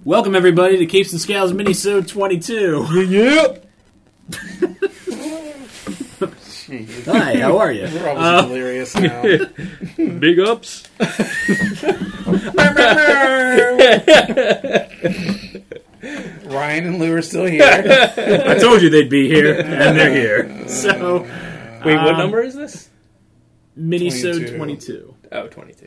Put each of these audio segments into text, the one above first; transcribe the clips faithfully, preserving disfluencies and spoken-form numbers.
Welcome, everybody, to Capes and Scales Minisode twenty-two. Yep. Hi, how are you? We're always Uh, delirious now. Big ups. Ryan and Lou are still here. I told you they'd be here, and they're here. So, Wait, what um, number is this? Minisode twenty-two. twenty-two. Oh, twenty-two.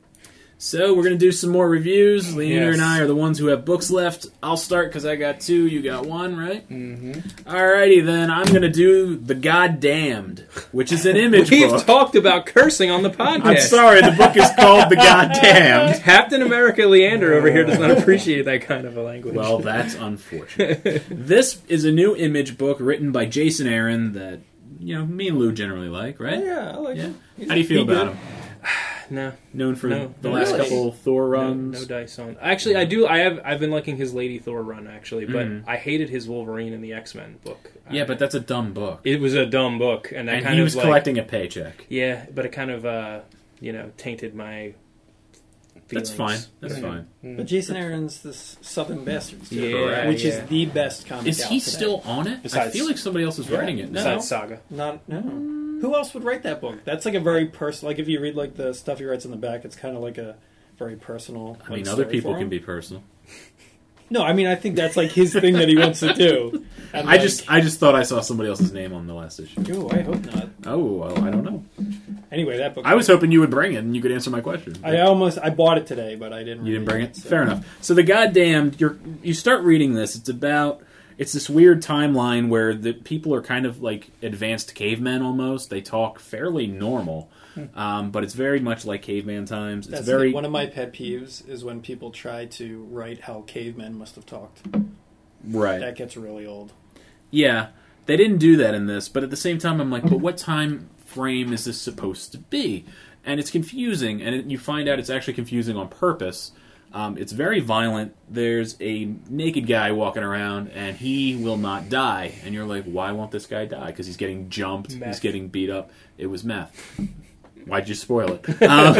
So, we're going to do some more reviews. Leander Yes. and I are the ones who have books left. I'll start because I got two, you got one, right? Mm-hmm. Alrighty, then. I'm going to do The Goddamned, which is an image We've book. talked about cursing on the podcast. I'm sorry, the book is called The Goddamned. Captain America Leander over here does not appreciate that kind of a language. Well, that's unfortunate. This is a new image book written by Jason Aaron that, you know, me and Lou generally like, right? yeah, I like Yeah. him. He's- How do you feel he about good. him? No, Known for No, the no last dice. couple Thor no, runs. no dice on. Actually, I do. I have. I've been liking his Lady Thor run actually, but Mhm. I hated his Wolverine in the X-Men book. Yeah, I, but that's a dumb book. it was a dumb book, and that And kind he of was like, collecting a paycheck. Yeah, but it kind of uh, you know tainted my. That's fine. feelings. That's Mhm. fine. But Jason Aaron's the Southern Bastards, too, Yeah, which yeah. is the best comic Is out he today. still on it? I Besides- feel like somebody else is Yeah, writing it now. Besides Saga. Not no. Who else would write that book? That's like a very personal. Like if you read like the stuff he writes in the back, it's kind of like a very personal. I like, mean, other story people for can him. be personal. No, I mean I think that's like his thing that he wants to do. And, I like, just, I just thought I saw somebody else's name on the last issue. Ooh, I hope not. Oh, well, I don't know. Anyway, that book. I was hoping you would bring it and you could answer my question. I almost I bought it today, but I didn't. You didn't read bring it? so- Fair enough. So the goddamned, you're you start reading this. It's about it's this weird timeline where the people are kind of like advanced cavemen almost. They talk fairly normal, um, but it's very much like caveman times. It's That's very one of my pet peeves is when people try to write how cavemen must have talked. right. That gets really old. Yeah, they didn't do that in this, but at the same time, I'm like, but what time frame is this supposed to be? And it's confusing, and it, you find out it's actually confusing on purpose. Um, it's very violent. There's a naked guy walking around, and he will not die. And you're like, why won't this guy die? Because he's getting jumped, he's Meth. getting beat up. It was meth. Why'd you spoil it?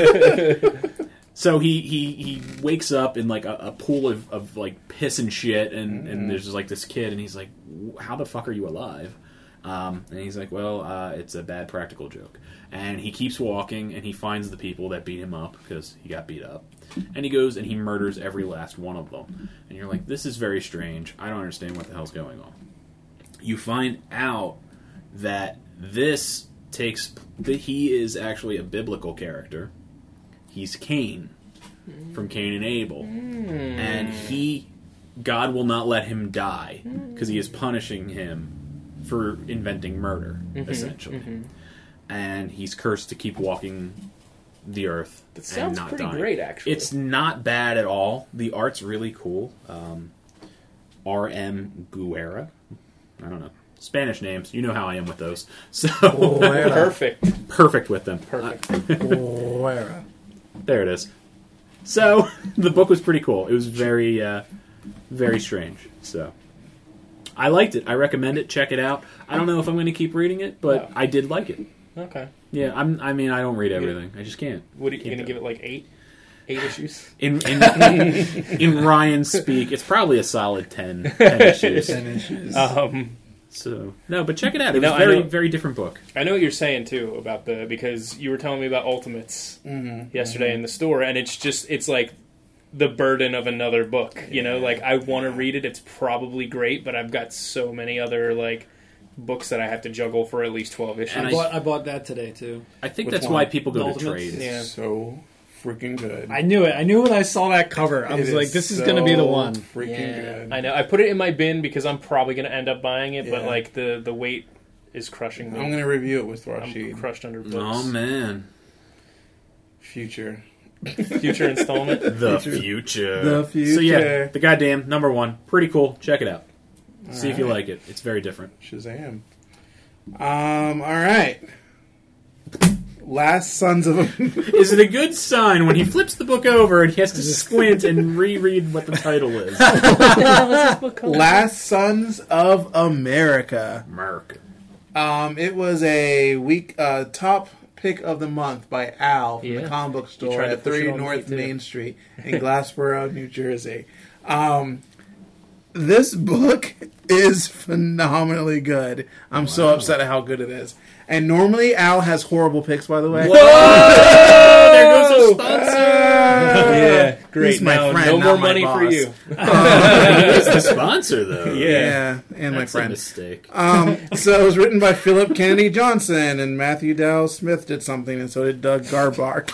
Um, so he, he, he wakes up in like a, a pool of, of like piss and shit, and, and there's just like this kid, and he's like, how the fuck are you alive? Um, and he's like, well, uh, it's a bad practical joke. And he keeps walking, and he finds the people that beat him up, because he got beat up. And he goes and he murders every last one of them. And you're like, this is very strange. I don't understand what the hell's going on. You find out that this takes... that he is actually a biblical character. He's Cain, from Cain and Abel. And he... God will not let him die, because he is punishing him for inventing murder, essentially. And he's cursed to keep walking the earth That and sounds not pretty dying. great, actually. It's not bad at all. The art's really cool. Um, R M Guerra. I don't know. Spanish names. You know how I am with those. So perfect. perfect with them. Perfect. Where? There it is. So the book was pretty cool. It was very, uh, very strange. So I liked it. I recommend it. Check it out. I don't know if I'm going to keep reading it, but No. I did like it. Okay. Yeah, I'm. I mean, I don't read everything. I just can't. What are you Can't going to do give it, like eight? Eight issues? In in, in Ryan speak, it's probably a solid ten, ten issues. Ten issues. Um, So no, but check it out. It You know, was I a very know- very different book. I know what you're saying, too, about the... Because you were telling me about Ultimates Mm-hmm. yesterday in the store, and it's just... It's like the burden of another book, you know? Like, I want to read it. It's probably great, but I've got so many other, like... books that I have to juggle for at least twelve issues. And I I- bought, I bought that today too. I think Which that's one? why people go to Ultimates? trade. Yeah. So freaking good. I knew it. I knew when I saw that cover. I It was like, "This is so going to be the one." Freaking Yeah, good. I know. I put it in my bin because I'm probably going to end up buying it, but Yeah. like the, the weight is crushing me. I'm gonna review it with I'm Rashid. crushed under books. Oh man, Future. Future installment. the future. The So yeah, future. the goddamn number one, pretty cool. Check it out. See if you right. like it. It's very different. Shazam. Um. All right. Last Sons of. Is it a good sign when he flips the book over and he has to squint and reread what the title is? Last Sons of America. Merc. Um. It was a week uh, top pick of the month by Al from Yeah. the comic book He store tried to at push it three on me, North too. Main Street in Glassboro, New Jersey. Um, this book is phenomenally good. I'm so upset at how good it is. And normally Al has horrible picks, by the way. Whoa! There goes our sponsor. Yeah, great. He's my now, friend, no not more my money boss. for you. He's the sponsor, though. Yeah. Yeah, and my That's a friend. mistake. Um, so it was written by Philip Kennedy Johnson, and Matthew Dow Smith did something, and so did Doug Garbark.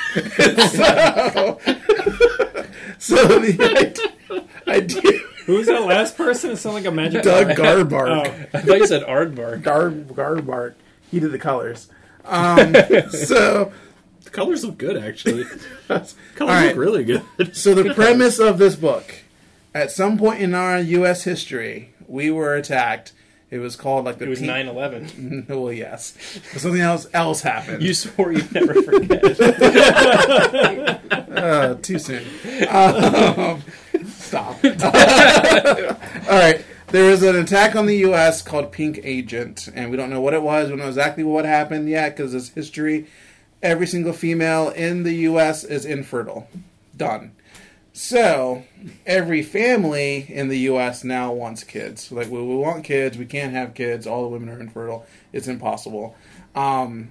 so, so the idea, Who was that last person? It sounded like a magic. Doug guy. Garbark. I thought you said Aardvark. Gar Garbark. He did the colors. Um, so, The colors look good, actually. Colors right. look really good. so the premise of this book: at some point in our U S history, we were attacked. It was called like the It was Pink- nine eleven. Well, yes, but something else else happened. You swore you'd never forget. Uh, too soon. Um, stop. All right. There was an attack on the U S called Pink Agent, and we don't know what it was. We don't know exactly what happened yet because it's history. Every single female in the U S is infertile. Done. So, every family in the U S now wants kids. Like, we, we want kids. We can't have kids. All the women are infertile. It's impossible. Um,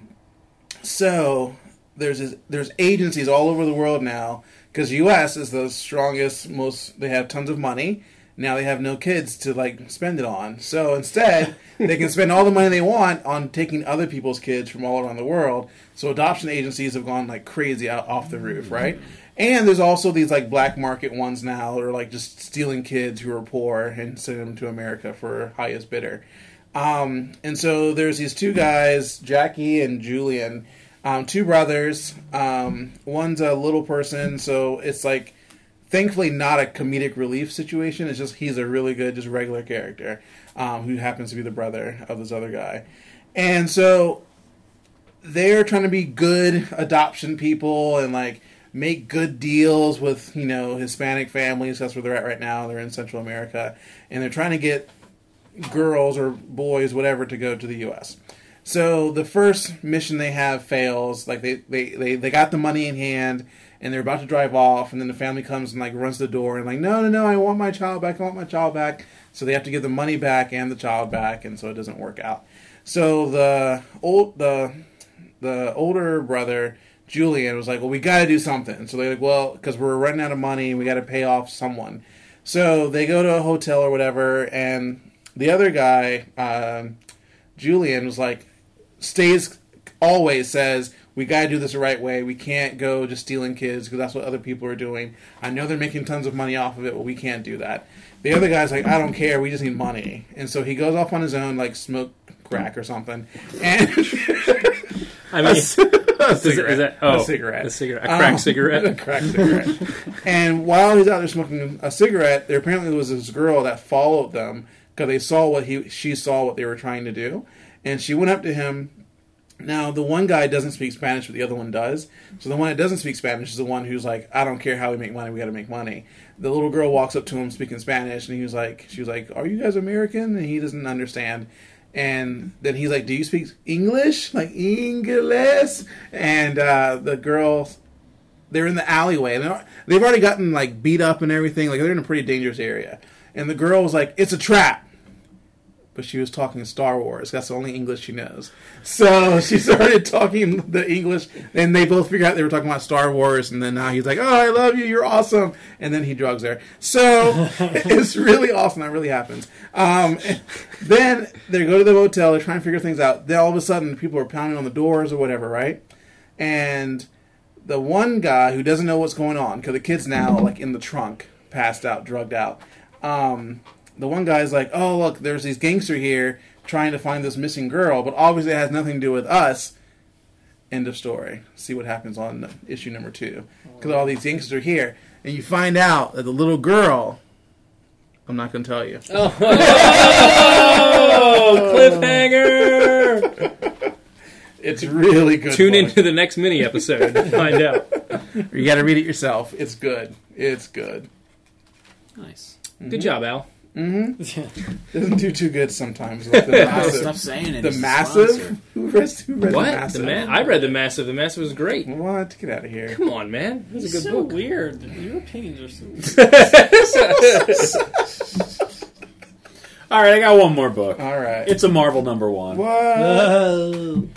so, there's this, there's agencies all over the world now because U S is the strongest, most. They have tons of money. Now they have no kids to like spend it on. So instead, they can spend all the money they want on taking other people's kids from all around the world. So adoption agencies have gone like crazy out off the roof, right? And there's also these like black market ones now that are like just stealing kids who are poor and sending them to America for highest bidder. Um, and so there's these two guys, Jackie and Julian, um, two brothers. Um, one's a little person, so it's like thankfully not a comedic relief situation. It's just he's a really good, just regular character um, who happens to be the brother of this other guy. And so they're trying to be good adoption people and like make good deals with, you know, Hispanic families. That's where they're at right now. They're in Central America. And they're trying to get girls or boys, whatever, to go to the U S. So the first mission they have fails. Like they, they, they, they got the money in hand and they're about to drive off, and then the family comes and like runs the door and like, no, no, no, I want my child back, I want my child back. So they have to give the money back and the child back, and so it doesn't work out. So the old the the older brother, Julian, was like, well, we got to do something. So they're like, well, because we're running out of money, we got to pay off someone. So they go to a hotel or whatever, and the other guy, um, Julian, was like, stays, always says, we got to do this the right way. We can't go just stealing kids because that's what other people are doing. I know they're making tons of money off of it, but we can't do that. The other guy's like, I don't care. We just need money. And so he goes off on his own, like smoke crack or something. And I mean, a cigarette. is that, oh, a cigarette. A cigarette. A crack Um, cigarette. A crack cigarette. And while he's out there smoking a cigarette, there apparently was this girl that followed them because they saw what he, she saw what they were trying to do. And she went up to him. Now, the one guy doesn't speak Spanish, but the other one does. So the one that doesn't speak Spanish is the one who's like, I don't care how we make money, we got to make money. The little girl walks up to him speaking Spanish, and he was like, she was like, are you guys American? And he doesn't understand. And then he's like, do you speak English? Like, English? And uh, the girl, they're in the alleyway. And they're, they've already gotten, like, beat up and everything. Like, they're in a pretty dangerous area. And the girl was like, it's a trap. But she was talking Star Wars. That's the only English she knows. So she started talking the English, and they both figured out they were talking about Star Wars, and then now he's like, oh, I love you, you're awesome. And then he drugs her. So it's really awesome. That really happens. Um, then they go to the motel. They're trying to figure things out. Then all of a sudden, people are pounding on the doors or whatever, right? And the one guy who doesn't know what's going on, because the kid's now like in the trunk, passed out, drugged out, um... the one guy's like, oh, look, there's these gangster here trying to find this missing girl, but obviously it has nothing to do with us. End of story. See what happens on issue number two. Because all these gangsters are here. And you find out that the little girl, I'm not going to tell you. Oh, cliffhanger! It's really good. Tune book. into the next mini episode to find out. You got to read it yourself. It's good. It's good. Nice. Good job, Al. Mm-hmm. Doesn't do too good sometimes. Like the Oh, massive. stop saying it. The It's a massive. sponsor. Who read, who read What? the The massive? Ma- I read the Massive. The Massive was great. What? Get out of here. Come on, man. It was a It's good so book. weird. Your opinions are so. All right, I got one more book. All right. It's a Marvel number one. what? Oh.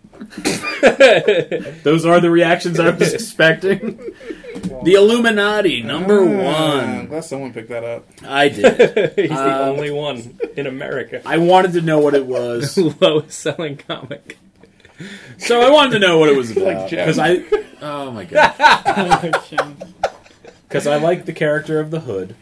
Those are the reactions I was expecting. The Illuminati, number Ah, one. I'm glad someone picked that up. I did. He's the Um, only one in America. I wanted to know what it was. Lowest selling comic. So I wanted to know what it was Like about. Jem. Because I... Oh, my God. Because I like the character of the Hood.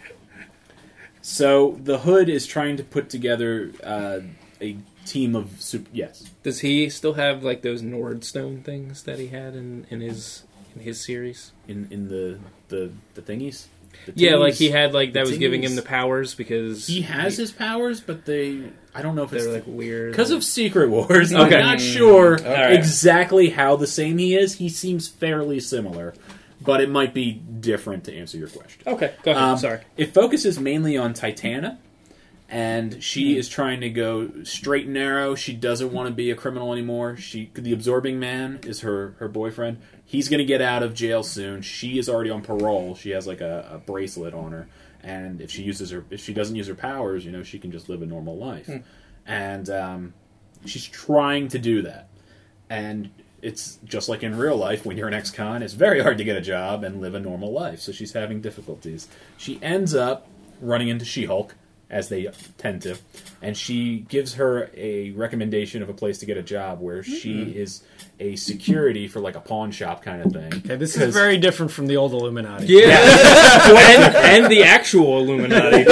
So the Hood is trying to put together uh, a team of super... Yes. Does he still have like those Nordstone things that he had in, in his in his series? In in the the, the thingies? The Yeah, tingies? like he had like that The was giving him tingies. the powers because He has his powers, but they... I don't know if it's... they're like weird. Because of Secret Wars, Okay. I'm not sure Okay. exactly how the same he is. He seems fairly similar, but it might be different to answer your question. Okay, go ahead. Um, Sorry. It focuses mainly on Titana, and she is trying to go straight and narrow. She doesn't want to be a criminal anymore. She, the Absorbing Man is her, her boyfriend. He's going to get out of jail soon. She is already on parole. She has like a, a bracelet on her, and if she uses her, if she doesn't use her powers, you know, she can just live a normal life. And um, she's trying to do that, and it's just like in real life when you're an ex-con, it's very hard to get a job and live a normal life. So she's having difficulties. She ends up running into She-Hulk, as they tend to, and she gives her a recommendation of a place to get a job where she is a security for like a pawn shop kind of thing. Okay, this 'Cause- is very different from the old Illuminati. Yeah, and, and the actual Illuminati.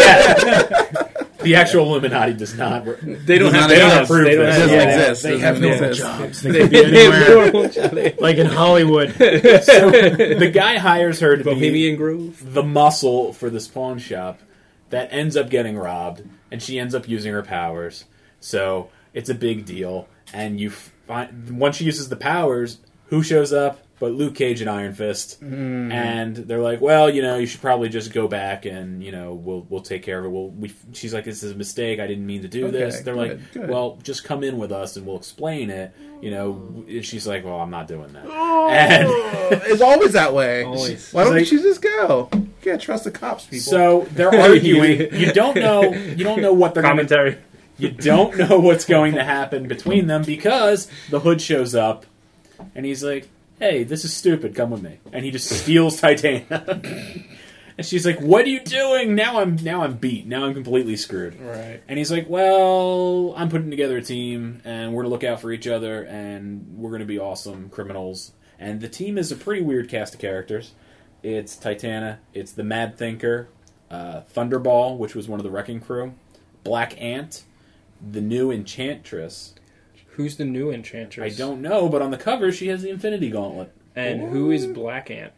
The actual Illuminati does not. They don't Does have not they don't exist. approve They don't this. It doesn't Yeah. exist. They It have doesn't normal exist. jobs. They They, could be they have anywhere, normal jobs. like in Hollywood. So the guy hires her to be Bohemian Grove. the muscle for this pawn shop that ends up getting robbed, and she ends up using her powers. So it's a big deal. And you find, once she uses the powers, who shows up but Luke Cage and Iron Fist? Mm. And they're like, well, you know, you should probably just go back and, you know, we'll we'll take care of it. We'll, we, she's like, this is a mistake. I didn't mean to do Okay, this. They're good, like, good. well, just come in with us and we'll explain it. You know, she's like, well, I'm not doing that. And Oh, it's always that way. Always. Why don't Like- you just go? You can't trust the cops, people. so they're arguing. You don't know. You don't know what they're going to Commentary. You don't know what's going to happen between them because the Hood shows up and he's like, hey, this is stupid, come with me. And he just steals Titania. And she's like, what are you doing? Now I'm now I'm beat. Now I'm completely screwed. right. And he's like, well, I'm putting together a team and we're going to look out for each other and we're going to be awesome criminals. And the team is a pretty weird cast of characters. It's Titania, it's the Mad Thinker, uh, Thunderball, which was one of the Wrecking Crew, Black Ant, the new Enchantress. Who's the new Enchantress? I don't know, but on the cover she has the Infinity Gauntlet. And who is Black Ant?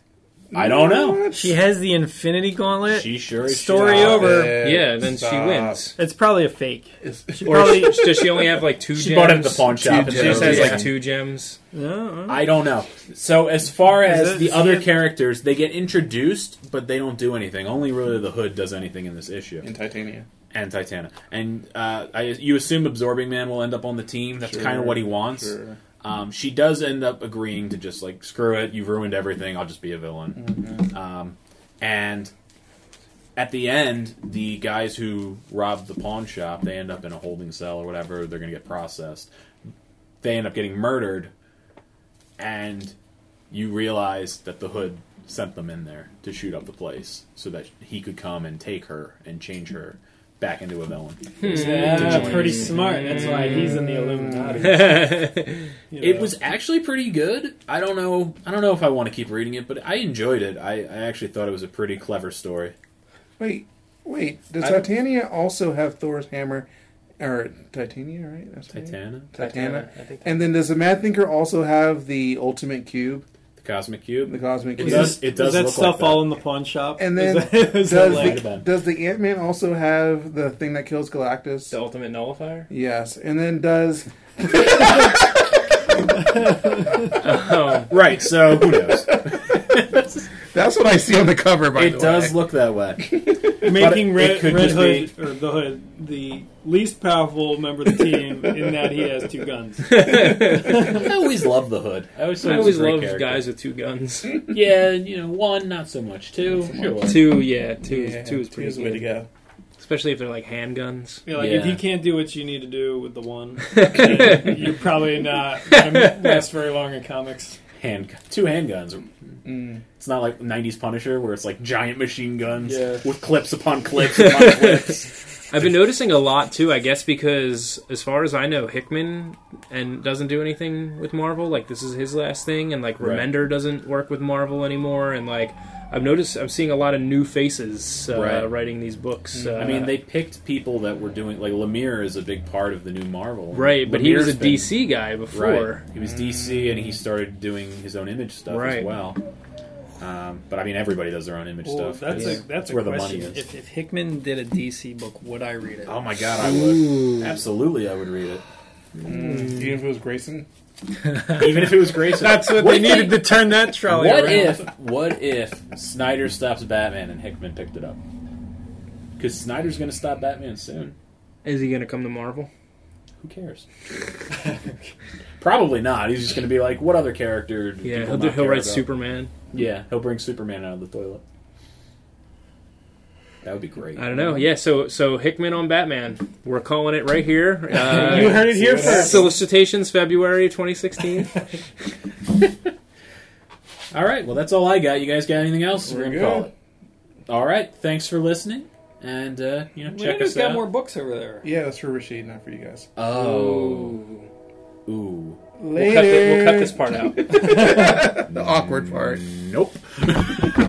I don't know. What? She has the Infinity Gauntlet. She sure is. Story Stop over. it. Yeah, then Stop. she wins. It's probably a fake. Is- She Or probably. does she only have like two She gems? bought it at the pawn shop. and Two She just so- has Yeah. like two gems. No, I don't know. So as far Is as it- the is other it- characters, they get introduced, but they don't do anything. Only really the Hood does anything in this issue, in Titania. and Titania. And uh, I, you assume Absorbing Man will end up on the team. That's Sure, kind of what he wants. Sure. Um, she does end up agreeing to just like screw it. You've ruined everything. I'll just be a villain. Mm-hmm. Um, and at the end, the guys who robbed the pawn shop, they end up in a holding cell or whatever. They're going to get processed. They end up getting murdered, and you realize that the Hood sent them in there to shoot up the place so that he could come and take her and change her back into a villain. Yeah, join. pretty smart. That's why he's in the Illuminati. You It know. was actually pretty good. I don't know. I don't know if I want to keep reading it, but I enjoyed it. I, I actually thought it was a pretty clever story. Wait, wait. Does I don't- Titania also have Thor's hammer? Or Titania, right? That's her name? Titania, Titania. I think And then does the Mad Thinker also have the Ultimate Cube, the Cosmic Cube. the Cosmic It Cube? does. It does Is that look stuff like that. all in the pawn shop? And then Is that- is that does Might like- have the, been. does the Ant Man also have the thing that kills Galactus? the Ultimate Nullifier. Yes. And then does Oh, Right. So who knows? That's what I see on the cover. By It the does way. look that way. Making it Red, could Red just Hood or the Hood the least powerful member of the team in that he has two guns. I always love the Hood. I always, thought I he was always a great love character. guys with two guns. Yeah, you know, one not so much. Two, sure. Two, yeah, two, Yeah, is, two is pretty two's the way to good. go. Especially if they're like handguns. Yeah, like Yeah. if you can't do what you need to do with the one, then you're probably not gonna last very long in comics. Hand, two handguns. Mm. It's not like nineties Punisher where it's like giant machine guns Yeah. with clips upon clips upon clips. I've been noticing a lot too, I guess, because as far as I know, Hickman and doesn't do anything with Marvel. Like this is his last thing, and like Right. Remender doesn't work with Marvel anymore. And like I've noticed, I'm seeing a lot of new faces uh, Right. writing these books. Uh, I mean, they picked people that were doing like Lemire is a big part of the new Marvel, right, but he was a Lemire's been- D C guy before. Right. He was D C, and he started doing his own image stuff Right. as well. Um, but I mean, everybody does their own image Well, stuff. that's It's- a that's a where the question. money is. If, if Hickman did a D C book, would I read it? Oh my god, I would Ooh. absolutely. I would read it, Mm. Even if it was Grayson. even if it was Grayson. That's what, What they if needed to turn that trolley What around. if? What if Snyder stops Batman and Hickman picked it up? Because Snyder's going to stop Batman soon. Is he going to come to Marvel? Who cares? Probably not. He's just going to be like, what other character? Do Yeah, people he'll, do, not he'll care write about? Superman. Yeah, he'll bring Superman out of the toilet. That would be great. I don't know. Yeah, so so Hickman on Batman. We're calling it right here. Uh, You heard it here See what happens. first. Solicitations, February twenty sixteen. All right. Well, that's all I got. You guys got anything else? We're gonna good. call it. All right. Thanks for listening, and uh, you know, check Check us got out. more books over there. Yeah, that's for Rashid, not for you guys. Oh. Ooh. Later. We'll cut, the, we'll cut this part out. The awkward part. Nope.